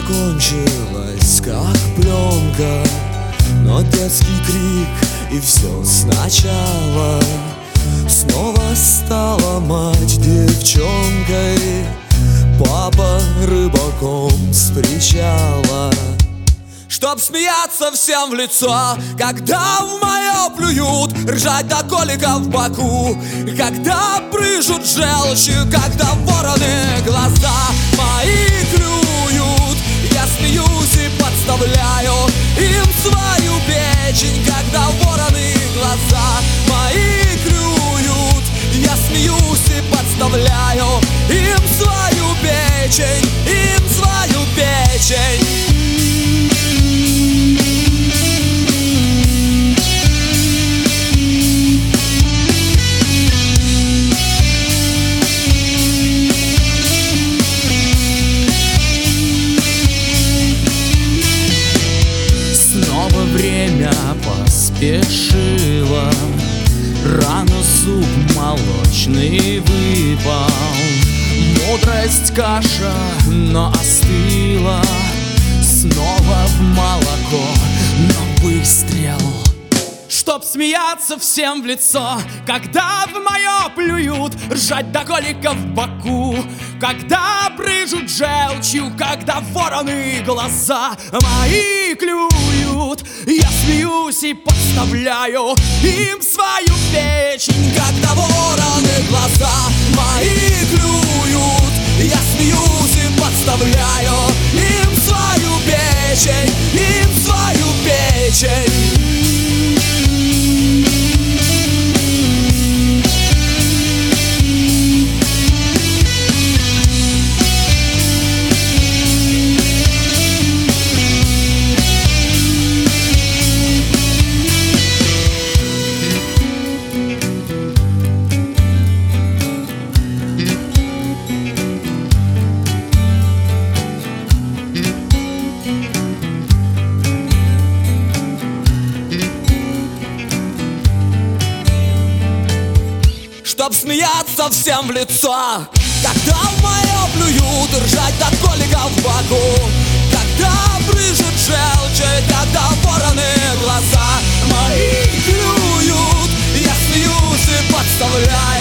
закончилась, как пленка, но детский крик и все сначала. Снова стала мать девчонкой, папа рыбаком с причала. Чтоб смеяться всем в лицо, когда в мое плюют, ржать до колика в боку, когда брыжут желчью, когда вороны глаза мои клюют. Я смеюсь и подставляю им свою печень, когда вороны глаза мои клюют. Я смеюсь и подставляю им свою печень, им свою печень. Время поспешило, рано зуб молочный выпал. Мудрость каша, но остыла. Снова в молоко, но выстрел. Чтоб смеяться всем в лицо, когда в мое плюют, ржать до колика в боку, когда брыжут желчью, когда вороны глаза мои клюют. Я смеюсь и подставляю им свою печень, когда вороны глаза мои клюют. Я смеюсь и подставляю им свою печень, им свою печень. Чтоб смеяться всем в лицо, когда в мое плюют, ржать до колика в боку, когда брыжет желчь, когда вороны глаза мои клюют. Я смеюсь и подставляю